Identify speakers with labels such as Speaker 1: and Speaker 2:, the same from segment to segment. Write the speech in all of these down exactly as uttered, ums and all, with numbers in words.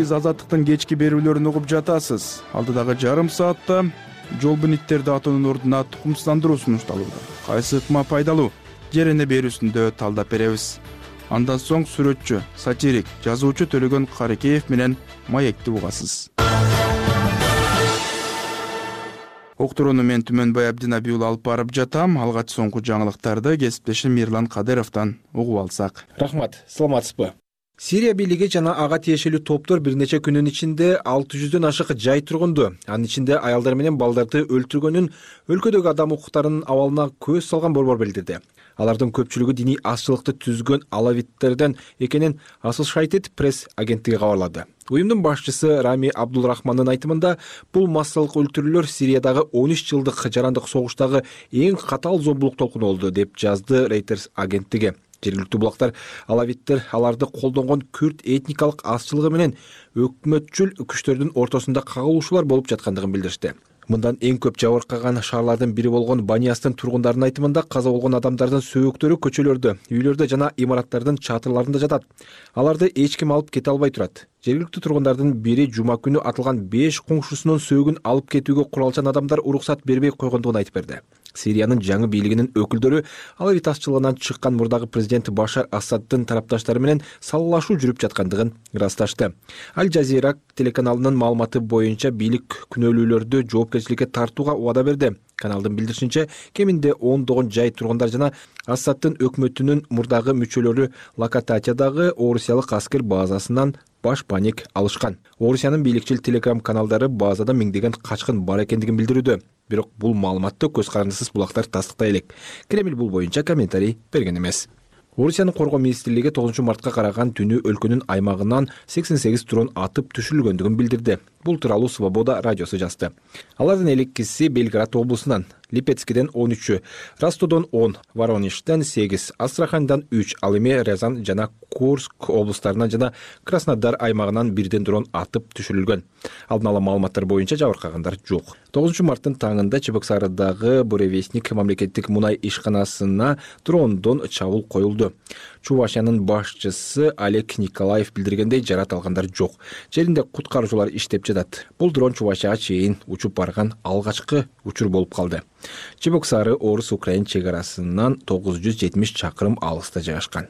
Speaker 1: сиз Азаттыктын кечки берүүлөрүн угуп жатасыз. Алдыдагы жарым саатта жол буниттерди атуунун ордуна тукумсуздандыруу сунушталууда. Кайсы ыкма пайдалуу? Жерене берүүсүндө талдап беребиз. Андан соң сүрөтчү, сатирик, жазуучу Төлөгөн Карекеев менен маекти угасыз. Уктурууну мен Түмөнбай Абдинабий уулу алып барып жатам. Алгач соңку жаңылыктарды кесиптешим Мирлан Кадыровдон угуп алсак.
Speaker 2: Рахмат, саламатсызбы? Сирия бийлиги жана ага тиешелүү топтор бир нече күнүн ичинде алты жүздөн ашык жай тургунду, анын ичинде аялдар менен балдарды өлтүргөнүн өлкөдөгү адам укуктарынын абалына көз салган борбор билдирди. Алардын көпчүлүгү диний азчылыкты түзгөн алавиттерден экенин Associated Press агенттиги кабарлады. Уюмдун башчысы Рами Абдулрахмандын айтымында, бул массалык өлтүрүүлөр Сириядагы он үч жылдык жарандык согуштагы эң катаал зомбулук толкуну болду, деп жазды Reuters агенттиги. Жергиликтүү булактар алавиттер аларды колдонгон күрд этникалык азчылыгы менен өкмөтчүл күчтөрдүн ортосунда кагылышуулар болуп жаткандыгын билдиришти. Мындан эң көп жабыркаган шаарлардын бири болгон Баниястын тургундарынын айтымында, каза болгон адамдардын сөөктөрү көчөлөрдө, үйлөрдө жана имараттардын чатырларында жатат. Аларды эч ким алып кете албай турат. Жергиликтүү тургундардын бири жума күнү атылган беш коңшусунун сөөгүн алып кетүүгө куралчан адамдар уруксат бербей койгондугун айтып берди. Сириянын жаңы бийлигинин өкүлдөрү алавит азчылыгынан чыккан мурдагы президент Башар Асаддын тарапташтары менен салгылашуу жүрүп жаткандыгын ырасташты. Аль Жазира телеканалынын маалыматы боюнча бийлик күнөөлүүлөрдү жоопкерчиликке тартууга убада берди. Каналдын билдиришинче, кеминде ондогон жай тургундар жана Асаддын өкмөтүнүн мурдагы мүчөлөрү Лакататиядагы орусиялык аскер базасынан баш паник алышкан. Орусиянын бийликчил телеграм каналдары базада миңдеген качкын бар экендигин билдирүүдө. Бирок бул маалыматты көз карандысыз булактар тастыктай элек. Кремль бул боюнча комментарий берген эмес. Орусиянын коргоо министрлиги тогузунчу мартка караган түнү өлкөнүн аймагынан сексен сегиз дрон атып түшүрүлгөндүгүн билдирди. Бул тууралуу Свобода радиосу жазды. Алардын элеккиси Белград облусунан, Липецкиден он үчү, Ростодон он, Воронежден сегиз, Астраханьдан үч, ал эми Рязань жана Курск облустарынан жана Краснодар аймагынан бирден дрон атып түшүрүлгөн. Алдын ала маалыматтар боюнча жабыркагандар жок. тогузунчу марттын таңында Чебоксарыдагы Буревестник мамлекеттик мунай ишканасына дрондон чабуул коюлду. Чувашиянын башчысы Олег Николаев билдиргендей, жарат алгандар жок. Жеринде куткаруучулар иштеп жатат. Бул дрон Чувашияга чейин учуп барган алгачкы учур болуп калды. Чебоксары орус-украин чегарасынан тогуз жүз жетимиш чакырым алыста жайгашкан.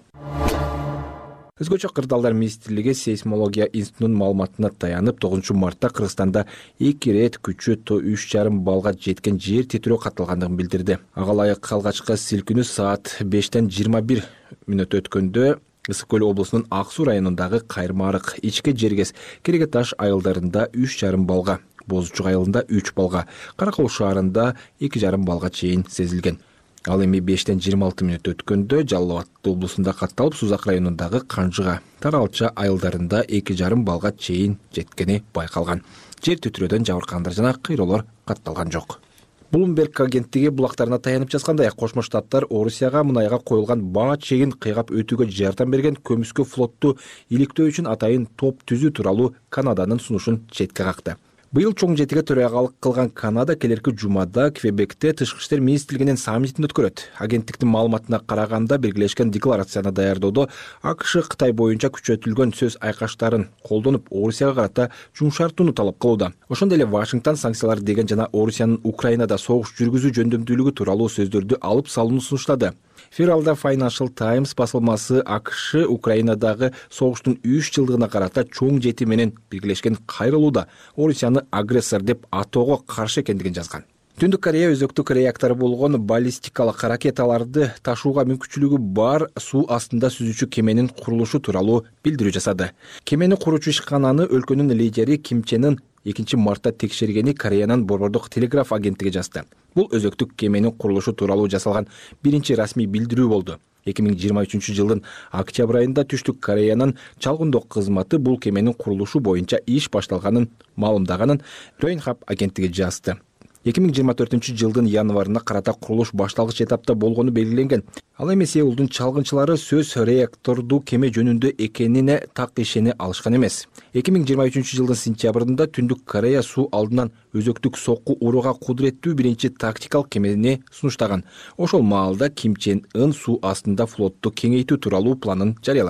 Speaker 2: Өзгөчө Кырдаалдар министрлиги сейсмология институтунун маалыматына таянып, тогузунчу мартта Кыргызстанда эки ирет күчү үч жарым балга жеткен жер титирөө катталгандыгын билдирди. Ага ылайык алгачкы силкинүү саат бештен жыйырма бир мүнөт өткөндө Ысык көл облусунун Ак Суу районундагы Кайрмарык, Ичке Жергес, Кереге Таш айылдарында үч жарым балга, Бозучук айылында үч балга, Каракол шаарында эки жарым балга чейин сезилген. Ал эми бештен жыйырма алты мүнөт өткөндө Жалал Абад облусунда катталып, Сузак районундагы Канжыга, Таралча айылдарында эки жарым балга чейин жеткени байкалган. Жер титирөөдөн жабыркагандар жана кыйроолор катталган жок. Bloomberg агенттиги булактарына таянып жазгандай, Кошмо Штаттар Орусияга мунайга коюлган баа чегин кыйгап өтүүгө жардам берген көмүскө флотту иликтөө үчүн атайын топ түзүү тууралуу Канаданын сунушун четке какты. Быйыл чоң жетиге төрагалык кылган Канада келерки жумада Квебекте тышкы иштер министрлигинин саммитин өткөрөт. Агенттиктин маалыматына караганда, биргелешкен декларацияны даярдоодо АКШ Кытай боюнча күчөтүлгөн сөз айкаштарын колдонуп, Орусияга карата жумшартууну талап кылууда. Ошондой эле Вашингтон санкциялар деген жана Орусиянын Украинада согуш жүргүзүү жөндөмдүүлүгү тууралуу сөздөрдү алып салууну сунуштады. Федералда Financial Times басылмасы АКШ Украинадагы согуштун үч жылдыгына карата чоң жети менен биргелешкен кайрылууда Орусияны агрессор деп атоого каршы экендигин жазган. Түндүк Корея өзөктүк реактору болгон баллистикалык ракеталарды ташууга мүмкүнчүлүгү бар суу астында сүзүүчү кеменин курулушу тууралуу билдирүү жасады. Кемени куручу ишкананы өлкөнүн лидери Ким Чен Ын экинчи мартта текшергени Кореянын борбордук телеграф агенттиги жазды. Бул өзөктүк кеменин курулушу тууралуу жасалган биринчи расмий билдирүү болду. эки миң жыйырма үчүнчү жылдын октябрь айында Түштүк Кореянын чалгындоо кызматы бул кеменин курулушу боюнча иш башталганын маалымдаганын Yonhap агенттиги жазды. эки миң жыйырма төртүнчү жылдын январына карата курулуш башталгыч этапта болгону белгиленген. Ал эми Сеулдун чалгынчылары сөз реакторду кеме жөнүндө экенине так ишене алышкан эмес. эки миң жыйырма үчүнчү жылдын сентябрында Түндүк Корея суу алдынан өзөктүк сокку урууга кудуреттүү биринчи тактикалык кемени сунуштаган. Ошол маалда Ким Чен Ын суу астында флотту кеңейтүү тууралуу планын жарыялаган.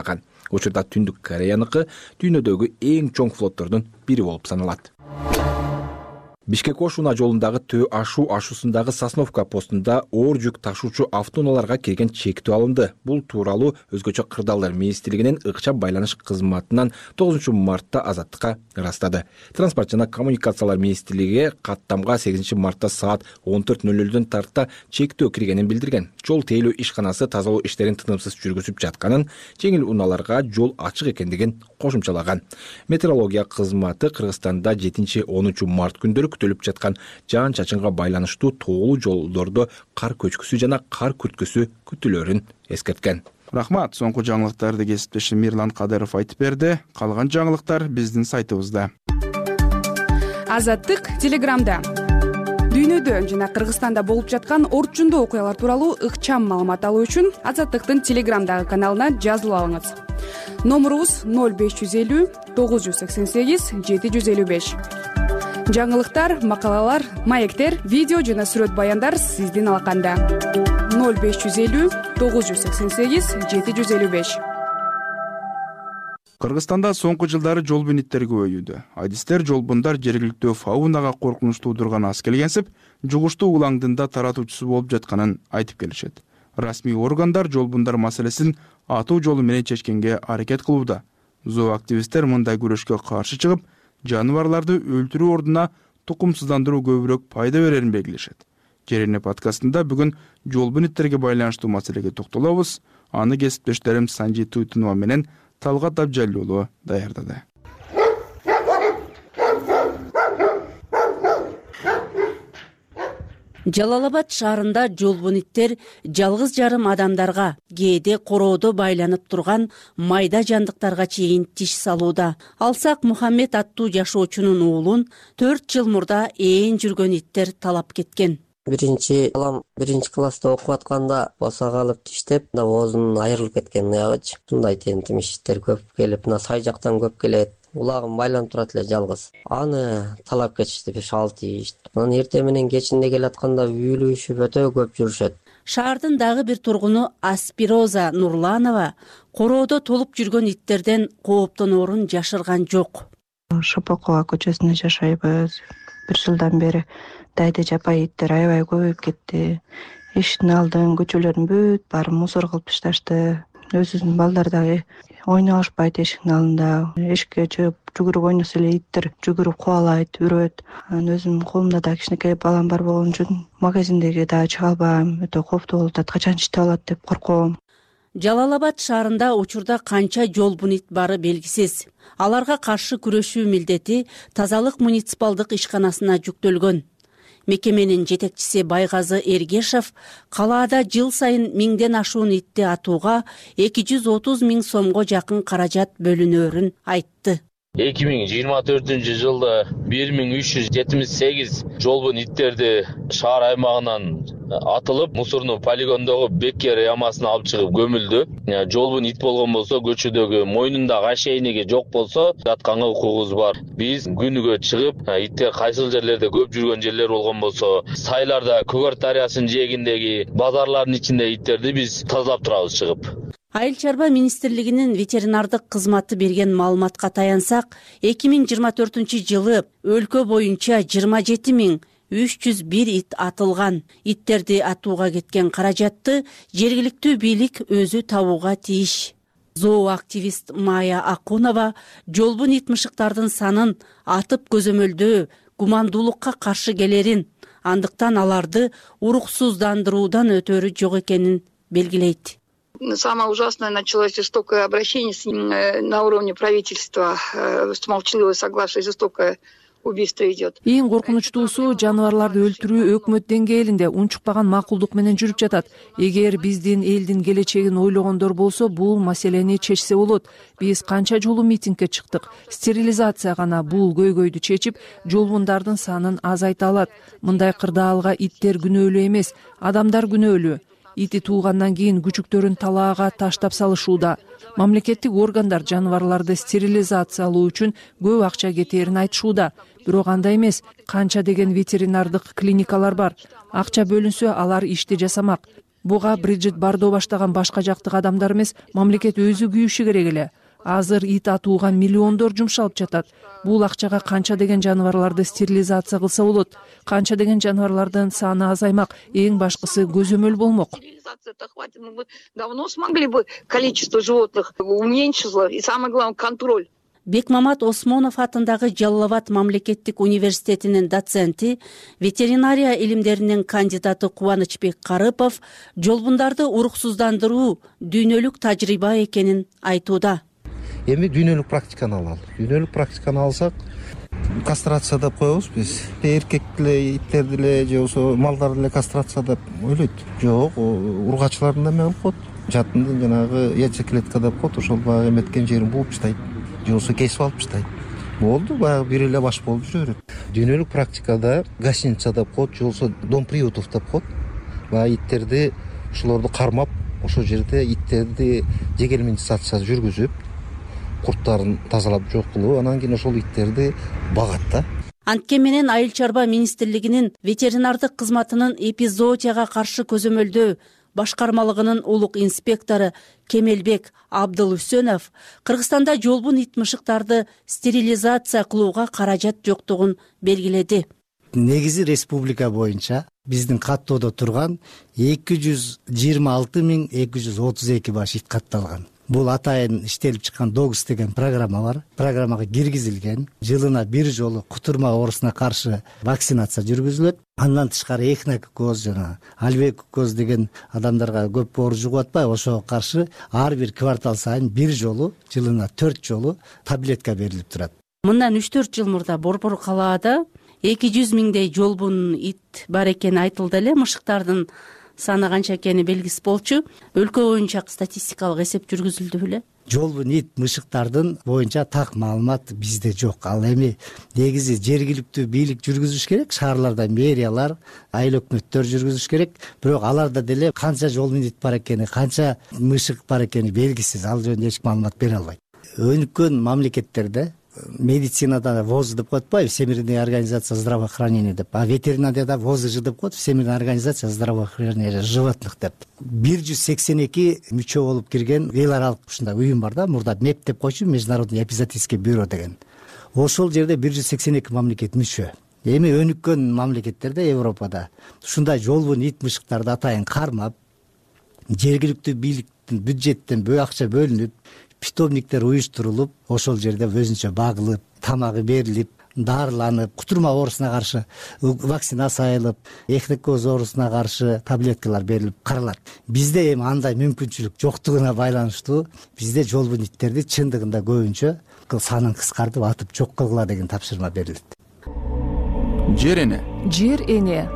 Speaker 2: Учурда Түндүк Кореяныкы дүйнөдөгү эң чоң флоттордун бири болуп саналат. Бишкек-Ош унаа жолундагы Төө ашуу ашуусундагы Сосновка постунда оор жүк ташуучу автоунааларга кирген чектөө алынды. Бул тууралуу Өзгөчө кырдаалдар министрлигинин ыкчам байланыш кызматынан тогузунчу мартта Азаттыкка ырастады. Транспорт жана коммуникациялар министрлиги каттамга сегизинчи мартта саат он төрт ноль нөлдөн тарта чектөө киргенин билдирген. Жол тейлөө ишканасы тазалоо иштерин тынымсыз жүргүзүп жатканын, жеңил унааларга жол ачык экендигин кошумчалаган. Метеорология кызматы Кыргызстанда жетинчи онунчу март күндөрү күтүлүп жаткан жаан чачынга байланыштуу тоолуу жолдордо кар көчкүсү жана кар күрткүсү күтүлөрүн эскерткен.
Speaker 1: Рахмат. Соңку жаңылыктарды кесиптешим Мирлан Кадыров айтып берди. Калган жаңылыктар биздин сайтыбызда.
Speaker 3: Азаттык Телеграмда. Дүйнөдө жана Кыргызстанда болуп жаткан орчундуу окуялар тууралуу ыкчам маалымат алуу үчүн Азаттыктын Телеграмдагы каналына жазылып алыңыз. Номурубуз ноль беш жүз элүү тогуз жүз сексен сегиз жети жүз элүү беш. Жаңылыктар, макалалар, маектер, видео жана сүрөт баяндар сиздин алаканда. ноль беш жүз элүү тогуз жүз сексен сегиз жети жүз элүү беш.
Speaker 1: Кыргызстанда соңку жылдары жолбуниттер көбөйүүдө. Адистер жолбундар жергиликтүү фаунага коркунуч туудурган аз келгенсип, жугуштуу улаңдында таратуучусу болуп жатканын айтып келишет. Расмий органдар жолбундар маселесин атуу жолу менен чечкенге аракет кылууда. Зооактивисттер мындай күрөшкө каршы чыгып, жаныбарларды өлтүрүү ордуна тукумсуздандыруу көбүрөөк пайда берерин белгилешет. Жерене подкастында бүгүн жолбуниттерге байланыштуу маселеге токтолобуз. Аны кесиптештерим Санжи Туйтунова менен Талгат Абжалиулу даярдады.
Speaker 4: Жалал Абад шаарында жолбуниттер жалгыз жарым адамдарга, кээде короодо байланып турган майда жандыктарга чейин тиш салууда. Алсак Мухаммед аттуу жашоочунун уулун төрт жыл мурда ээн жүргөн иттер талап кеткен.
Speaker 5: Биринчи балам биринчи класста окуп атканда босого алып тиштеп, оозунун айрылып кеткен уягычы. Мындай тентимиштер көп келип, мына сай жактан көп келет. Улагым байланып турат эле жалгыз. Аны талап кетишти беш алты тиш. Анан эртең менен кечинде келатканда үйлүшүп өтө көп жүрүшөт.
Speaker 4: Шаардын дагы бир тургуну Аспироза Нурланова короодо толуп жүргөн иттерден кооптоноорун жашырган жок.
Speaker 6: Шопокова көчөсүндө жашайбыз. Бир жылдан бери дайда жапай иттер аябай көбөйүп кетти. Эшиктин алдын, көчөлөрдүн бүт баарын мусор кылып ташташты. Өзүнүн балдар дагы ойноп алышпайт эшиктин алдында. Эшикке жүгүрүп ойносо эле иттер жүгүрүп кубалайт, үрөт. Анан өзүмдүн колумда да кичинекей балам бар болгон үчүн магазиндеги дагы чыга албайм. Өтө кооптуу болуп атат, качан читип алат деп корком.
Speaker 4: Жалал Абад шаарында учурда канча жолбунит бары белгисиз. Аларга каршы күрөшүү милдети тазалык муниципалдык ишканасына жүктөлгөн. Мекеменин жетекчиси Байгазы Эргешев калаада жыл сайын миңден ашуун итти атууга эки жүз отуз миң сомго жакын каражат бөлүнөөрүн айтты.
Speaker 7: эки миң жыйырма төртүнчү жылда бир миң үч жүз жетимиш сегиз жолбун иттерди шаар аймагынан атылып, мусордуу полигондогу Беккер ямасына алып чыгып көмүлдү. Жолбун ит болгон болсо, көчөдөгү мойнундагы ошейниги жок болсо, жатканга укугубуз бар. Биз күнүгө чыгып, иттер кайсыл жерлерде көп жүргөн жерлер болгон болсо, сайларда, Көгөрт дарыясынын жээгиндеги базарлардын ичинде иттерди биз тазалап турабыз чыгып.
Speaker 4: Айыл чарба министрлигинин ветеринардык кызматы берген маалыматка таянсак, эки миң жыйырма төртүнчү жылы өлкө боюнча жыйырма жети миң үч жүз бир ит атылган. Иттерди атууга кеткен каражатты жергиликтүү бийлик өзү табууга тийиш. Зооактивист Майя Акунова жолбун ит мышыктардын санын атып көзөмөлдөө гумандуулукка каршы келерин, андыктан аларды уруксуздандыруудан өтөрү жок экенин белгилейт.
Speaker 8: Самое ужасное началось жестокое обращение на уровне правительства, с молчаливого согласия, жестокое убийство идет.
Speaker 9: Эң коркунучтуусу жаныбарларды өлтүрүү өкмөт деңгээлинде унчукпаган макулдук менен жүрүп жатат. Эгер биздин элдин келечегин ойлогондор болсо, бул маселени чечсе болот. Биз канча жолу митингге чыктык. Стерилизация гана бул көйгөйдү чечип, жолбундардын санын азайта алат. Мындай кырдаалга иттер күнөөлүү эмес, адамдар күнөөлүү. Ити туугандан кийин күчүктөрүн талаага таштап салышууда. Мамлекеттик органдар жаныбарларды стерилизациялоо үчүн көп акча кетээрин айтышууда. Бирок андай эмес, канча деген ветеринардык клиникалар бар. Акча бөлүнсө, алар ишти жасамак. буга Бриджит Бардо баштаган башка жактык адамдар эмес, мамлекет өзү күйүшү керек эле. Азыр ит атууга миллиондор жумшалып жатат. Бул акчага канча деген жаныбарларды стерилизация кылса болот, канча деген жаныбарлардын саны азаймак, эң башкысы көзөмөл болмок.
Speaker 8: Мы давно смогли бы количество животных уменьшило, и самое главное контроль.
Speaker 4: Бекмамат Осмонов атындагы Жалал Абад мамлекеттик университетинин доценти, ветеринария илимдеринин кандидаты Кубанычбек Карыпов жолбундарды уруксуздандыруу дүйнөлүк тажрыйба экенин айтууда.
Speaker 10: Эми дүйнөлүк практиканы алалы. Дүйнөлүк практиканы алсак, кастрация деп коебуз биз. Эркек деле, иттер деле, же болбосо малдар деле кастрация деп ойлойт. Жок, ургачылардын да эме кылып коет. Жатындын жанагы яйцеклетка деп коет, ошол баягы эметкен жерин бууп таштайт. Же болбосо кесип алып таштайт. Болду, баягы бир эле баш болуп жүрө берет. Дүйнөлүк практикада гостиница деп коет, же болбосо дом приютов деп коет. Баягы иттерди ошолорду кармап, ошол жерде иттерди дегельминизация жүргүзүп, курттарын тазалап жок кылып, анан кийин ошол иттерди багат да.
Speaker 4: Анткени менен Айыл чарба министрлигинин ветеринардык кызматынын эпизоотияга каршы көзөмөлдөө башкармалыгынын улук инспектору Кемелбек Абдылүсөнов Кыргызстанда жолбун ит мышыктарды стерилизация кылууга каражат жоктугун белгиледи.
Speaker 11: Негизи республика боюнча биздин каттоодо турган эки жүз жыйырма алты миң эки жүз отуз эки баш ит катталган. Бул атайын иштелип чыккан Догс деген программа бар. Программага киргизилген. Жылына бир жолу кутурма оорусуна каршы вакцинация жүргүзүлөт. Андан тышкары эхинококоз жана альвеококоз деген адамдарга көп оор жугуп атпайбы, ошого каршы ар бир квартал сайын бир жолу, жылына төрт жолу таблетка берилип турат.
Speaker 4: Мындан үч төрт жыл мурда Борбор калаада эки жүз миңдей жолбун ит бар экени айтылды эле. Мышыктардын саны канча экени белгисиз болчу. Өлкө боюнча статистикалык эсеп жүргүзүлдү беле?
Speaker 11: Жолбун ит мышыктардын боюнча так маалымат бизде жок. Ал эми негизи жергиликтүү бийлик жүргүзүш керек, шаарларда мэриялар, айыл өкмөттөр жүргүзүш керек. Бирок аларда деле канча жолбун ит бар экени, канча мышык бар экени белгисиз. Ал жөнүндө эч маалымат бере албайт. Өнүккөн мамлекеттерде медицинада ВОЗ деп коет атпайбы, Всемирная организация здравоохранения деп, а ветеринарияда ВОЗЖ деп коет, Всемирная организация здравоохранения животных деп. бир жүз сексен эки мүчө болуп кирген эл аралык ушундай уюм бар да, мурда МЭП деп койчу, Международный эпизоотический бюро деген. Ошол жерде бир жүз сексен эки мамлекет мүчө. Эми өнүккөн мамлекеттерде, Европада ушундай жолбун ит мышыктарды атайын кармап, жергиликтүү бийликтин бюджеттен бөө акча бөлүнүп, питомниктер уюштурулуп, ошол жерде өзүнчө багылып, тамагы берилип, дарыланып, кутурма оорусуна каршы вакцинация алып, эхинококоз оорусуна каршы таблеткалар берилип каралат. Бизде эми андай мүмкүнчүлүк жоктугуна байланыштуу бизде жолбун иттерди чындыгында көбүнчө санын кыскартып атып жок кылгыла деген тапшырма берилет.
Speaker 1: Жер эне.
Speaker 9: Жер эне.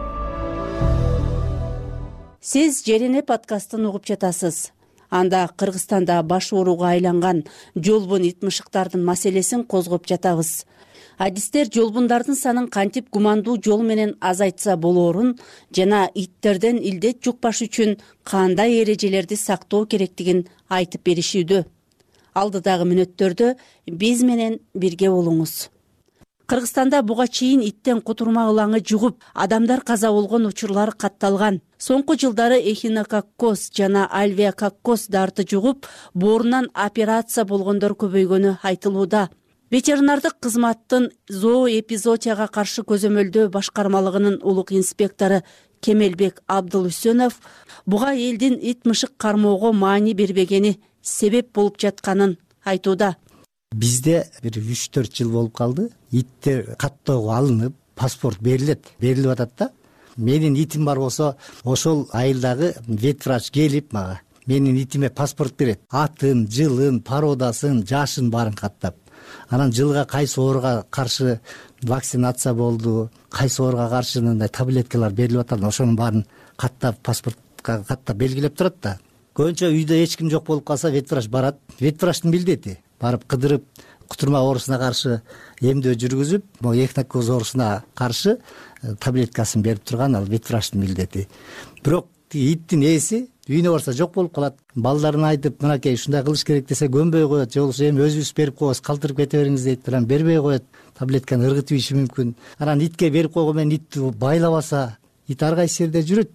Speaker 4: Сиз Жер эне подкастын угуп жатасыз. Анда Кыргызстанда баш ооруга айланган жолбун ит мышыктардын маселесин козгоп жатабыз. Адистер жолбундардын санын кантип гумандуу жол менен азайтса болоорун жана иттерден илдет жукпаш үчүн кандай эрежелерди сактоо керектигин айтып беришүүдө. Алдыдагы мүнөттөрдө биз менен бирге болуңуз. Кыргызстанда буга чейин иттен кутурма ылаңы жугуп, адамдар каза болгон учурлар катталган. Соңку жылдары эхинококкоз жана альвеококкоз дарты жугуп, боорунан операция болгондор көбөйгөнү айтылууда. Ветеринардык кызматтын зооэпизоотияга каршы көзөмөлдөө башкармалыгынын улук инспектору Кемелбек Абдылүсөнов буга элдин ит мышык кармоого маани бербегени себеп болуп жатканын айтууда.
Speaker 11: Бизде бир үч төрт жыл болуп калды. Иттер каттоого алынып, паспорт берилет, берилип атат да. Менин итим бар болсо, ошол айылдагы ветврач келип мага менин итиме паспорт берет. Атын, жылын, породасын, жашын баарын каттап. Анан жылга кайсы ооруга каршы вакцинация болду, кайсы ооруга каршы мындай таблеткалар берилип атат, ошонун баарын каттап, паспортко каттап белгилеп турат да. Көбүнчө үйдө эч ким жок болуп калса, ветврач барат. Ветврачтын милдети барып кыдырып, кутурма оорусуна каршы эмдөө жүргүзүп, могу эхинококоз оорусуна каршы таблеткасын берип турган ал ветврачтын милдети. Бирок иттин ээси үйүнө барса жок болуп калат. Балдарына айтып, мынакей ушундай кылыш керек десе көнбөй коет, же болбосо эми өзүбүз берип коебуз, калтырып кете бериңиз дейт, анан бербей коет. Таблетканы ыргытып ийиши мүмкүн. Анан итке берип койгон менен итти байлабаса, ит ар кайсы жерде жүрөт да.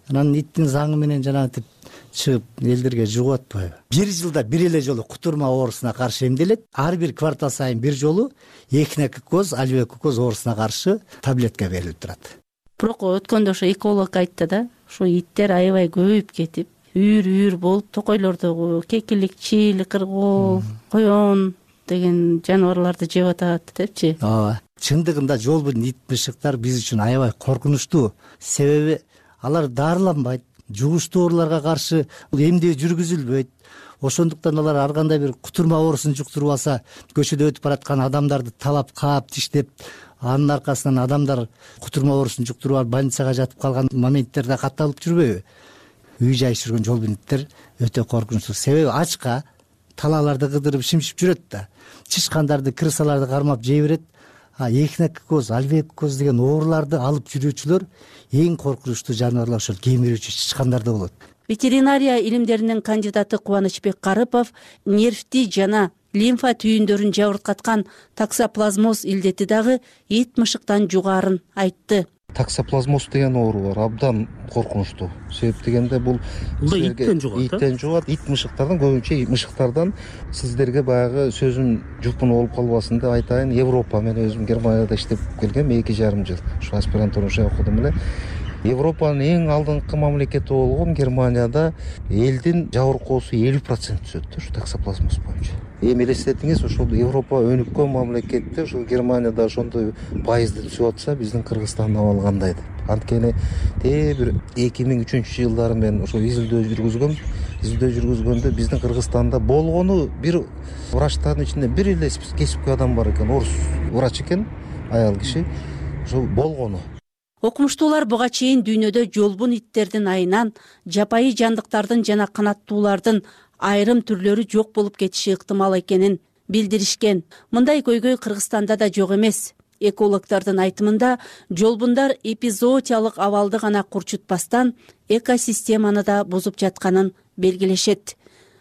Speaker 11: анан иттин заңы менен жанагынтип чыгып элдерге жугуп атпайбы. Бир жылда бир эле жолу кутурма оорусуна каршы эмделет. Ар бир квартал сайын бир жолу эхинококоз, альвеококоз оорусуна каршы таблетка берилип турат.
Speaker 4: Бирок өткөндө ошо эколог айтты да, ушу иттер аябай көбөйүп кетип, үйүр-үйүр болуп, токойлордогу кекилик, чийл, кыргоол, коён деген жаныбарларды жеп атат депчи.
Speaker 11: Ооба. Чындыгында жолбун ит мышыктар биз үчүн аябай коркунучтуу. Себеби алар дарыланбайт, жугуштуу ооруларга каршы эмдөө жүргүзүлбөйт. Ошондуктан алар ар кандай бир кутурма оорусун жуктуруп алса, көчөдө өтүп бараткан адамдарды талап, каап, тиштеп, анын аркасынан адамдар кутурма оорусун жуктуруп алып больницага жатып калган моменттерде катталып жүрбөйбү? Үй жай жүргөн жолбун иттер өтө коркунучтуу. Себеби ачка талааларды кыдырып шимшип жүрөт да, чычкандарды, крысаларды кармап жей берет. А эхинококоз, альвеококоз деген ооруларды алып жүрүүчүлөр эң коркунучтуу жаныбарлар ошол кемирүүчү чычкандарда болот.
Speaker 4: Ветеринария илимдеринин кандидаты Кубанычбек Карыпов нервти жана лимфа түйүндөрүн жабыркаткан таксоплазмоз илдети дагы ит мышыктан жугаарын айтты.
Speaker 10: Таксоплазмоз деген оору бар, абдан коркунучтуу. Себеп дегенде бул
Speaker 12: иттен жугат.
Speaker 10: Иттен жугат, ит мышыктардан, көбүнчө мышыктардан. Сиздерге баягы сөзүм жупун болуп калбасын деп айтайын. Европа, мен өзүм Германияда иштеп келгем, эки жарым жыл. Ушу аспирантура окудум эле. Европанын эң алдыңкы мамлекети болгон Германияда элдин жабыркоосу элүү процент түзөт ушу таксоплазмоз боюнча. Эми элестетиңиз, ошол Европа өнүккөн мамлекетте ошол Германияда ошондой пайызды түзүп атса, биздин Кыргызстандын абалы кандай деп. Анткени те бир эки миң үчүнчү жылдары мен ошо изилдөө жүргүзгөм. Изилдөө жүргүзгөндө биздин Кыргызстанда болгону бир врачтардын ичинде бир эле кесипкөй адам бар экен, орус врач экен, аял киши. Ошол болгону.
Speaker 4: Окумуштуулар буга чейин дүйнөдө жолбун иттердин айынан жапайы жандыктардын жана канаттуулардын айрым түрлөрү жок болуп кетиши ыктымал экенин билдиришкен. Мындай көйгөй Кыргызстанда да жок эмес. Экологдордун айтымында жолбундар эпизоотиялык абалды гана курчутпастан экосистеманы да бузуп жатканын белгилешет.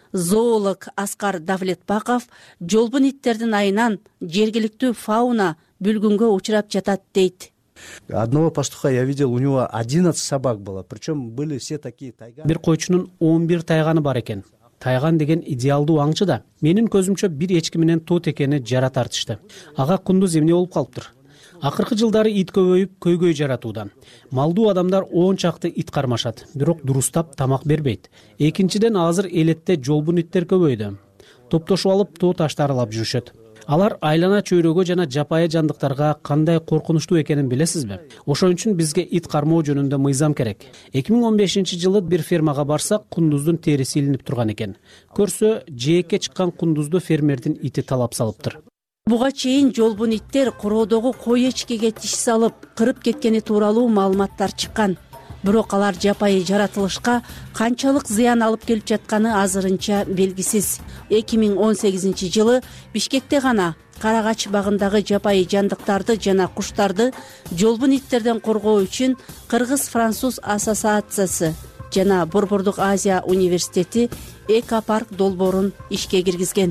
Speaker 4: Зоолог Аскар Давлетбаков жолбун иттердин айынан жергиликтүү фауна бүлгүнгө учурап жатат дейт.
Speaker 12: Одного пастуха я видел, у него одиннадцать собак было, причем были все такие тайганы.
Speaker 13: Бир койчунун он бир тайганы бар экен. Тайган деген идеалдуу аңчы да. Менин көзүмчө бир эчки менен тот экени жара тартышты. Ага кундуз эмне болуп калыптыр? Акыркы жылдары ит көбөйүп, көйгөй жаратууда. Малдуу адамдар он чакты ит кармашат, бирок дурустап тамак бербейт. Экинчиден азыр элетте жолбун иттер көбөйдү. Топтошуп алып тоо таштарылап жүрүшөт. Алар айлана чөйрөгө жана жапайы жандыктарга кандай коркунучтуу экенин билесизби? Ошон үчүн бизге ит кармоо жөнүндө мыйзам керек. эки миң он бешинчи жылы бир фермага барсак, кундуздун териси илинип турган экен. Көрсө, жээкке чыккан кундузду фермердин ити талап салыптыр.
Speaker 4: Буга чейин жолбун иттер короодогу кой эчкеге тиш салып, кырып кеткени тууралуу маалыматтар чыккан. Бирок алар жапайы жаратылышка канчалык зыян алып келип жатканы азырынча белгисиз. эки миң он сегизинчи жылы Бишкекте гана Карагач багындагы жапайы жандыктарды жана куштарды жолбун иттерден коргоо үчүн Кыргыз-Француз ассоциациясы жана Борбордук Азия университети экопарк долбоорун ишке киргизген.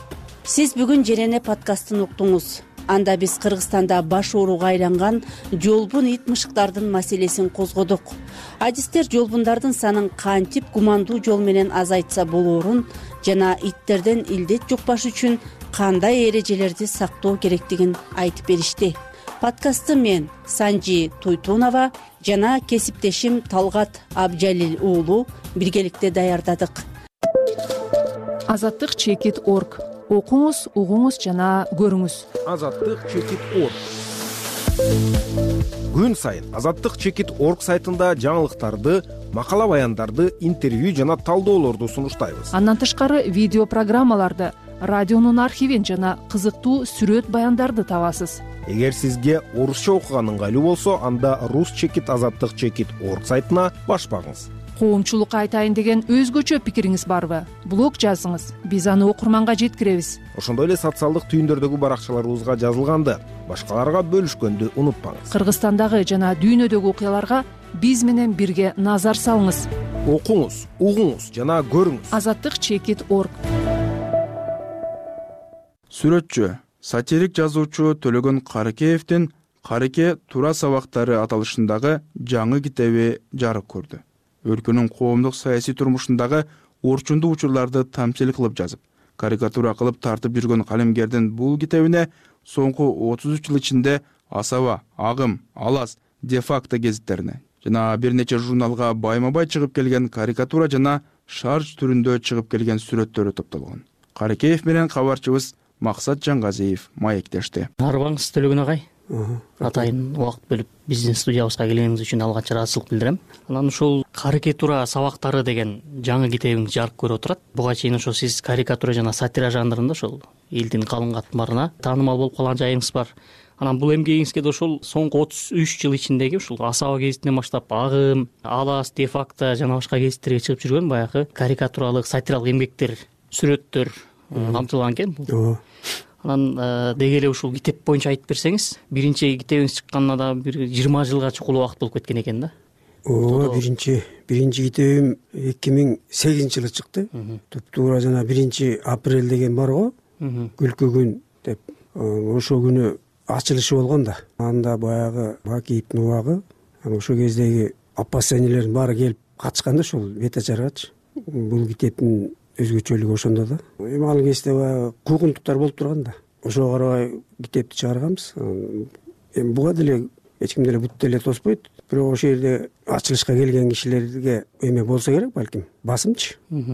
Speaker 4: Сиз бүгүн Жерене подкастын уктуңуз. Анда биз Кыргызстанда баш ооруга айланган жолбун ит мышыктардын маселесин козгодук. Адистер жолбундардын санын кантип гумандуу жол менен азайтса болоорун жана иттерден илдет жукпаш үчүн кандай эрежелерди сактоо керектигин айтып беришти. Подкастты мен Санжи Туйтунова жана кесиптешим Талгат Абжалил уулу биргеликте даярдадык.
Speaker 9: Азаттык чекит точка орг. Окуңуз, угуңуз жана көрүңүз.
Speaker 1: Азаттык чекит точка орг. Күн сайын Азаттык чекит точка орг сайтында жаңылыктарды, макала баяндарды, интервью жана талдоолорду сунуштайбыз.
Speaker 9: Андан тышкары видео программаларды, радионун архивин жана кызыктуу сүрөт баяндарды табасыз.
Speaker 1: Эгер сизге орусча окуган ыңгайлуу болсо, анда рус чекит азаттык чекит точка орг сайтына баш багыңыз.
Speaker 9: Коомчулукка айтайын деген өзгөчө пикириңиз барбы? Блог жазыңыз, биз аны окурманга жеткиребиз.
Speaker 1: Ошондой эле социалдык түйүндөрдөгү баракчаларыбызга жазылганды башкаларга бөлүшкөндү унутпаңыз.
Speaker 9: Кыргызстандагы жана дүйнөдөгү окуяларга биз менен бирге назар салыңыз.
Speaker 1: Окуңуз, угуңуз жана көрүңүз.
Speaker 9: Азаттык чекит точка орг.
Speaker 1: Сүрөтчү, сатирик жазуучу Төлөгөн Карыкеевдин «Карыке тура сабактары» аталышындагы жаңы китеби жарык көрдү. өлкөнүн коомдук саясий турмушундагы орчундуу учурларды тамсил кылып жазып, карикатура кылып тартып жүргөн калемгердин бул китебине соңку отуз үч жыл ичинде Асаба, Агым, Алас, Де факто гезиттерине жана бир нече журналга байма-бай чыгып келген карикатура жана шарж түрүндө чыгып келген сүрөттөрү топтолгон. Карикеев менен кабарчыбыз Максат Жаңгазиев маектешти.
Speaker 14: Арыбаңыз Төлөгөн агай. Атайын убакыт бөлүп биздин студиябызга келгениңиз үчүн алгач ыраазычылык билдирем. Анан ушул карикатура сабактары деген жаңы китебиңиз жарык көрүп отурат. Буга чейин ошо сиз карикатура жана сатира жанрында ошол элдин калың катмарына таанымал болуп калган жайыңыз бар. Анан бул эмгегиңизге да ошол соңку отуз үч жыл ичиндеги ушул Асаба гезитинен баштап Агым, Алас, Де факто жана башка гезиттерге чыгып жүргөн баягы карикатуралык, сатиралык эмгектер, сүрөттөр камтылган экен. Ооба. Анан деги эле ушул китеп боюнча айтып берсеңиз, биринчи китебиңиз чыкканына да бир жыйырма жылга чукул убакыт болуп кеткен экен да.
Speaker 15: Ооба, биринчи биринчи китебим эки миң сегизинчи жылы чыкты. Туптуура жана биринчи апрель деген бар го, күлкү күн деп. Ошол күнү ачылышы болгон да. Анда баягы Бакиевдин убагы, ошол кездеги апасы энелердин баары келип катышканда ошол бет ачаргачы. Бул китептин өзгөчөлүгү ошондо да. Эми ал кезде баягы куугунтуктар болуп турган да. Ошого карабай китепти чыгарганбыз. Эми буга деле эч ким деле бут деле тоспойт. Бирок ошол жерде ачылышка келген кишилерге эме болсо керек, балким, басымчы.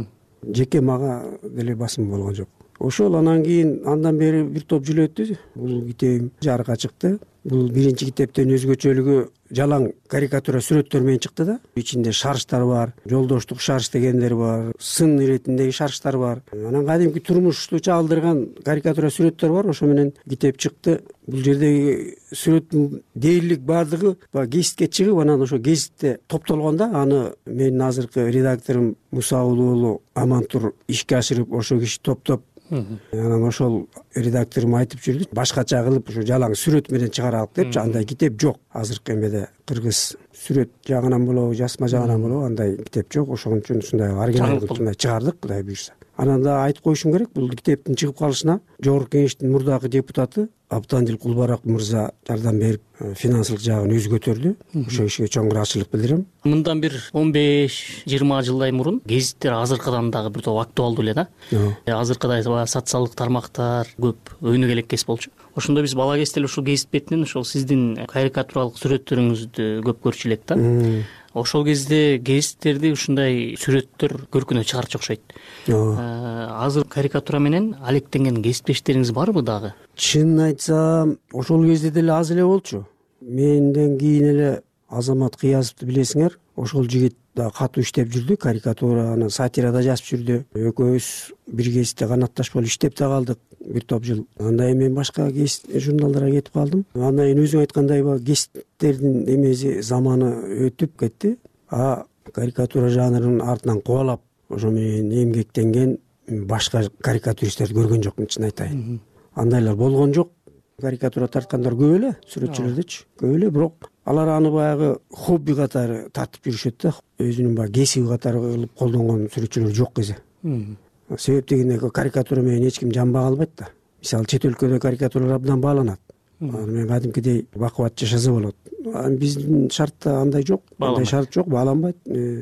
Speaker 15: Жеке мага деле басым болгон жок. Ошол анан кийин андан бери бир топ жыл өттү. Бул китебим жарыкка чыкты. Бул биринчи китептен өзгөчөлүгү жалаң карикатура сүрөттөр менен чыкты да. Ичинде шарштар бар, жолдоштук шарш дегендер бар, сын иретиндеги шарштар бар. Анан кадимки турмушту чагылдырган карикатура сүрөттөр бар, ошо менен китеп чыкты. Бул жердеги сүрөттүн дээрлик баардыгы баягы гезитке чыгып, анан ошо гезитте топтолгон да. Аны менин азыркы редакторум Муса уулу Амантур ишке ашырып, ошо киши топтоп, анан ошол редакторум айтып жүрдү, башкача кылып ушу жалаң сүрөт менен чыгаралык депчи. Андай китеп жок азыркы эмеде. Кыргыз сүрөт жагынан болобу, жазма жагынан болобу, андай китеп жок. Ошон үчүн ушундай оригинал кылып чыгардык, Кудай буйрса. Анан да айтып коюшум керек, бул китептин чыгып калышына Жогорку Кеңештин мурдагы депутаты Абдандил Кулбарак мырза жардам берип, финансылык жагын өзү көтөрдү. Ошол кишиге чоң ыраазычылык билдирем.
Speaker 14: Мындан бир он беш жыйырма жылдай мурун гезиттер азыркыдан дагы бир топ актуалдуу эле да. Азыркыдай социалдык тармактар көп өнүк элеккес болчу. Ошондо биз бала кезде эле ушул гезит бетинен ошол сиздин карикатуралык сүрөттөрүңүздү көп көрчү элек да. Ошол кезде гезиттерди ушундай сүрөттөр көркүнө чыгарчу окшойт. Азыр карикатура менен алектенген гезиттештериңиз барбы дагы?
Speaker 15: Чынын айтсам, ошол кезде деле аз эле болчу. Менден кийин эле Азамат Кыязовду билесиңер, ошол жигит да катуу иштеп жүрдү, карикатураны, сатирада жазып жүрдү. Экөөбүз бир гезитте канатташ болуп иштеп да калдык бир топ жыл. Андан кийин мен башка гезит журналдарга кетип калдым. Андан кийин өзүң айткандай баягы гезиттердин эмеси заманы өтүп кетти. А карикатура жанрынын артынан кубалап ошо менен эмгектенген башка карикатуристтерди көргөн жокмун, чын айтайын. Андайлар болгон жок. Карикатура тарткандар көп эле, сүрөтчүлөрдөчү көп эле, бирок алар аны баягы хобби катары тартып жүрүшөт да. Өзүнүн баягы кесиби катары кылып колдонгон сүрөтчүлөр жок эзе. Себеп дегенде карикатура менен эч ким жанбай калбайт да. Мисалы чет өлкөдө карикатуралар абдан бааланат. Аны менен кадимкидей бакубат жашаса болот. Биздин шартта андай жок, андай шарт жок, бааланбайт.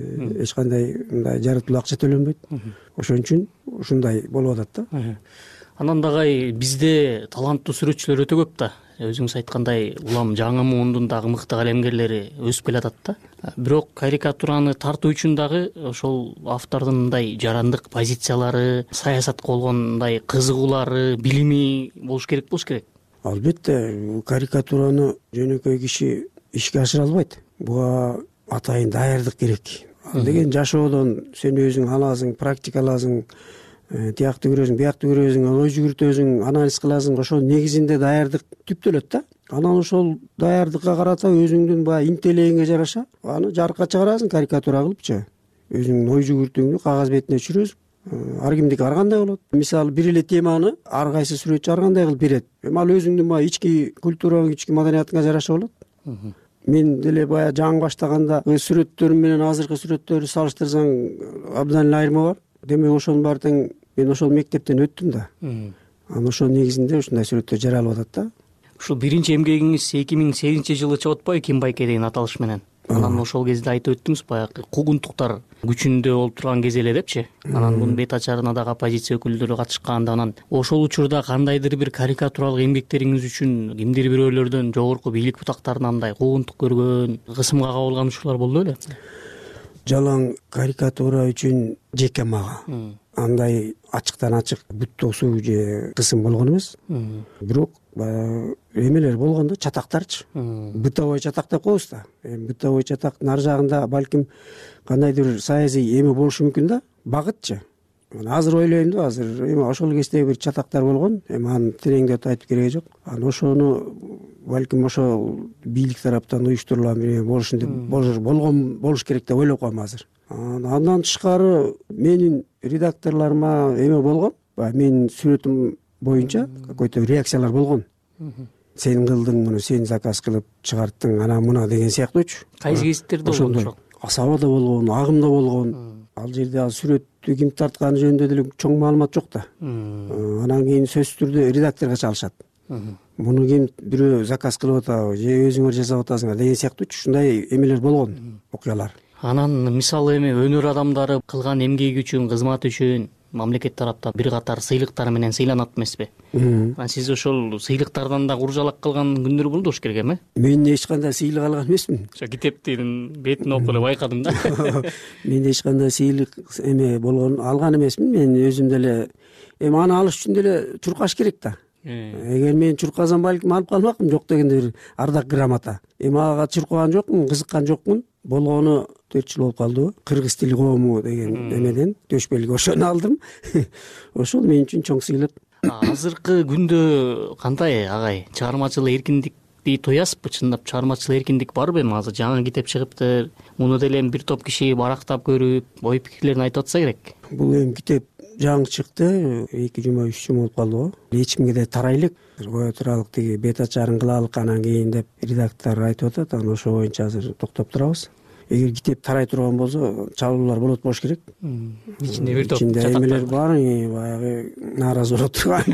Speaker 15: Эч кандай мындай жаратылуу акча төлөнбөйт. Ошон үчүн ушундай болуп атат да.
Speaker 14: Анан дагы бизде таланттуу сүрөтчүлөр өтө көп да. Өзүңүз айткандай, улам жаңы муундун дагы мыкты калемгерлери өсүп келатат да. Бирок карикатураны тартуу үчүн дагы ошол автордун мындай жарандык позициялары, саясатка болгон мындай кызыгуулары, билими болуш керек болуш керек.
Speaker 15: Албетте, карикатураны жөнөкөй киши ишке ашыра албайт. Буга атайын даярдык керек. Ал деген жашоодон сен өзүң аласың, практикаласың, тиякты көрөсүң, биякты көрөсүң, ой жүгүртөсүң, анализ кыласың, ошол негизинде даярдык түптөлөт да. Анан ошол даярдыкка карата өзүңдүн баягы интеллегиңе жараша аны жарыкка чыгарасың карикатура кылыпчы. Өзүңдүн ой жүгүртүүңдү кагаз бетине түшүрөсүң. Ар кимдики ар кандай болот. Мисалы бир эле теманы ар кайсы сүрөтчү ар кандай кылып берет. Эми ал өзүңдүн баягы ички культураң, ички маданиятыңа жараша болот. Мен деле баягы жаңы баштаганда сүрөттөрүм менен азыркы сүрөттөрдү салыштырсаң абдан эле айырма бар. Демек ошонун баары тең мен ошол мектептен өттүм да. Анан ошол негизинде ушундай сүрөттөр жаралып атат да.
Speaker 14: Ушул биринчи эмгегиңиз эки миң сегизинчи жылы чыгып атпайбы, Ким Байке деген аталыш менен? анан ошол кезде айтып өттүңүз баягы куугунтуктар күчүндө болуп турган кез эле депчи. Анан мунун бет ачарына дагы оппозиция өкүлдөрү катышканда анан ошол учурда кандайдыр бир карикатуралык эмгектериңиз үчүн кимдир бирөөлөрдөн жогорку бийлик бутактарынан мындай куугунтук көргөн, кысымга кабылган учурлар болду беле?
Speaker 15: Жалаң карикатура үчүн жеке мага андай ачыктан ачык бүт тосуу же кысым болгон эмес. Бирок баягы эмелер болгон да, чатактарчы. Бытовой чатак деп коебуз да. Эми бытовой чатактын ар жагында балким кандайдыр саясий эме болушу мүмкүн да, багытчы. Азыр ойлойм да, азыр эми ошол кезде бир чатактар болгон, эми аны тереңдетип айтып кереги жок. Анан ошону балким ошол бийлик тараптан уюштурулган бир болушун деп болгон болуш керек деп ойлоп коем азыр. Андан тышкары менин редакторлорума эме болгон, баягы менин сүрөтүм боюнча какой-то реакциялар болгон. Сен кылдың муну, сен заказ кылып чыгарттың, ана мына деген сыяктуучу.
Speaker 14: Кайсы кезиттерде болгон ошол?
Speaker 15: Асабада болгон, Агымда болгон. Ал жерде ал сүрөттү ким тартканы жөнүндө деле чоң маалымат жок да. Анан кийин сөзсүз түрдө редакторго чалышат. Муну ким бирөө заказ кылып атабы, же өзүңөр жасап атасыңар деген сыяктуучу ушундай эмелер болгон, окуялар.
Speaker 14: Анан мисалы эми өнөр адамдары кылган эмгеги үчүн, кызматы үчүн мамлекет тараптан бир катар сыйлыктар менен сыйланат эмеспи? Анан сиз ошол сыйлыктардан да куржалак кылган күндөр болду болуш керек эми?
Speaker 15: Мен эч кандай сыйлык алган эмесмин.
Speaker 14: Ошо китептин бетин окуп эле байкадым да.
Speaker 15: Мен эч кандай сыйлык эме болгон алган эмесмин. Мен өзүм деле эми аны алыш үчүн деле чуркаш керек да. Эгер мен чуркасам балким алып калмакмын, жок дегенде бир ардак грамота. Эми ага чуркаган жокмун, кызыккан жокмун. Болгону төрт жыл болуп калдыбы? Кыргыз тили коому деген эмеден төшпөлгө ошону алдым. Ошол мен үчүн чоң сыйлык.
Speaker 14: Азыркы күндө кандай агай? Чыгармачыл эркиндикти тоясызбы? Чындап чыгармачыл эркиндик барбы эми? Азыр жаңы китеп чыгыптыр. Муну деле бир топ киши барактап көрүп, ой пикирлерин айтып атса керек.
Speaker 15: Бул эми китеп жаңы чыкты, эки жума үч жума болуп калдыбы? Эч кимге да тарайлык, кое туралык, тиги бет ачарын кылалык анан кийин деп редактор айтып атат. Анан ошо боюнча азыр токтоп турабыз. Эгер китеп тарай турган болсо, чалуулар болот болуш керек.
Speaker 14: Ичинде бир топ
Speaker 15: чатактар. Ичинде эмелер бар, баягы нааразы болуп турган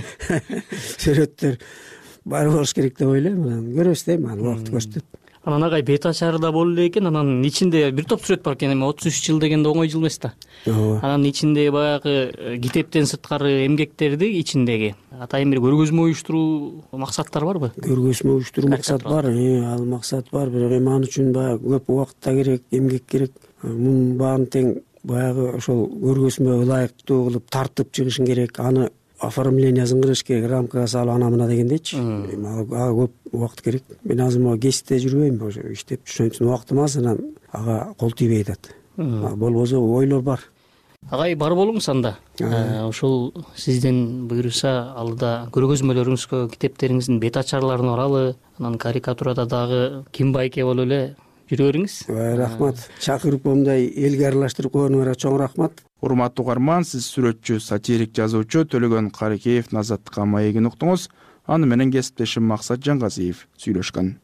Speaker 15: сүрөттөр бар болуш керек деп ойлойм. Анан көрөбүз дейм, аны убакыт көрсөтөт.
Speaker 14: Анан агай бет ачары да болду экен, анан ичинде бир топ сүрөт бар экен, эми отуз үч жыл дегенде оңой жыл эмес да. Анан ичинде баягы китептен сырткары эмгектерди ичиндеги атайын бир көргөзмө уюштуруу максаттар барбы?
Speaker 15: Көргөзмө уюштуруу максат бар, ал максат бар, бирок эми ал үчүн баягы көп убакыт да керек, эмгек керек. Мунун баарын тең баягы ошол көргөзмөгө ылайыктуу кылып тартып чыгышың керек, аны оформлениясын кылыш керек, рамкага салып ана мына дегендейчи. Ага көп убакыт керек. Мен азыр могу кесипте жүрбөйм, ошо иштеп ошон үчүн убактым аз, анан ага кол тийбей атат. Болбосо ойлор бар.
Speaker 14: Агай бар болуңуз анда. Ошол сизден буйруса алдыда көргөзмөлөрүңүзгө китептериңиздин бет ачарларын оралы, анан карикатурада дагы ким байке болуп эле жүрө бериңиз.
Speaker 15: Рахмат. Чакырып момундай элге аралаштырып койгонуңарга чоң рахмат.
Speaker 1: Урматтуу угарман, сиз сүрөтчү, сатирик жазуучу Төлөгөн Карыкеевдин Азаттыкка маегин уктуңуз. Аны менен кесиптешим Максат Жаңгазиев сүйлөшкөн.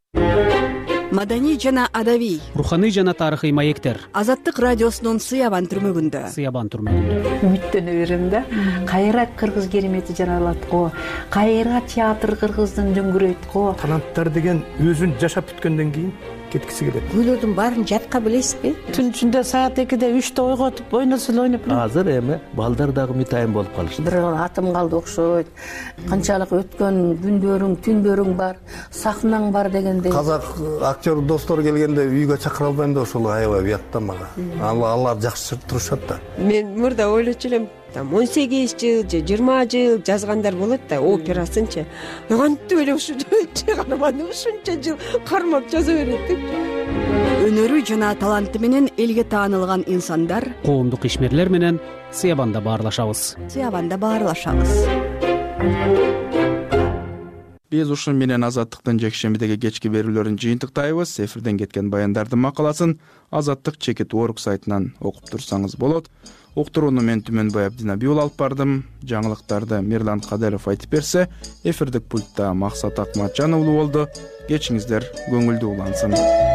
Speaker 16: Маданий жана адабий,
Speaker 13: руханий жана тарыхый маектер.
Speaker 16: Азаттык радиосунун Сыябан түрмөгүндө.
Speaker 13: Сыябан түрмөгүндө.
Speaker 17: Үмүттөнө берем да. Кайра кыргыз керемети жаралат го. Кайра театр кыргыздын дөңгүрөйт го.
Speaker 12: Таланттар деген өзүн жашап бүткөндөн кийин кеткиси келет.
Speaker 18: Күйлөрдүн баарын жатка билесизби?
Speaker 17: Түн ичинде саат экиде үчтө ойготуп ойносо эле ойноп.
Speaker 12: Азыр эми балдар дагы мытайын болуп калышты.
Speaker 18: Бир атым калды окшойт. Канчалык өткөн күндөрүң, түндөрүң бар, сахнаң бар дегендей.
Speaker 10: Казак актер достор келгенде үйгө чакыра албайм да, ошол аябай уят да мага. Алар жакшы турушат да.
Speaker 19: Мен мурда ойлочу элем, он сегиз жыл же жыйырма жыл жазгандар болот да, операсынчы. Кантип эле ушунча чыгарманы ушунча жыл кармап жаза берет деп.
Speaker 16: Өнөрү жана таланты менен элге таанылган инсандар,
Speaker 13: коомдук ишмерлер менен Сыябанда баарлашабыз.
Speaker 16: Сыябанда баарлашабыз.
Speaker 1: Биз ушун менен Азаттыктын жекшембидеги кечки берүүлөрүн жыйынтыктайбыз. Эфирден кеткен баяндардын макаласын Азаттык чекит точка орг сайтынан окуп турсаңыз болот. Уктурууну мен Түмөнбай Абдинабиул алып бардым. Жаңылыктарды Мирлан Кадыров айтып берсе, эфирдик пультта Максат Акматжан уулу болду. Кечиңиздер көңүлдүү улансын.